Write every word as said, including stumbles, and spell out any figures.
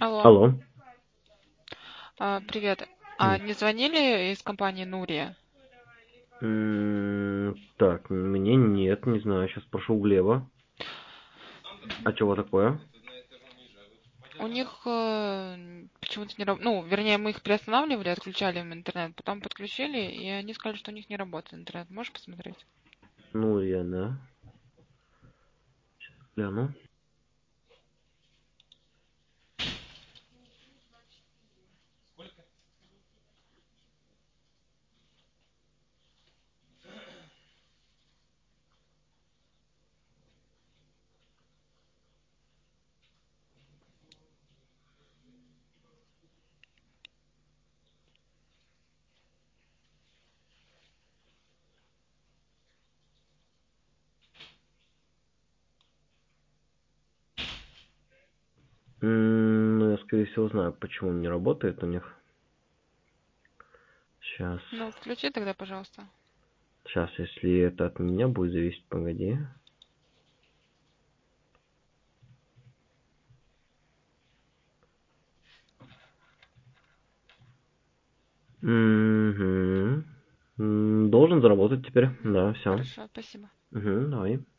Алло, Алло. а, привет. А М, не звонили из компании Нурия? м, Так, мне нет, не знаю, сейчас спрошу у Глеба. А чего такое? У них э, почему-то не работает. Ну, вернее, мы их приостанавливали, отключали им интернет, потом подключили, и они сказали, что у них не работает интернет. Можешь посмотреть? Ну, я, да. Гляну. М, Ну, я, скорее всего, знаю, почему он не работает у них. Сейчас. Ну, включи тогда, пожалуйста. Сейчас, если это от меня будет зависеть, погоди. Мгм. М, Должен заработать теперь. Да, все. Хорошо, спасибо. Угу, давай.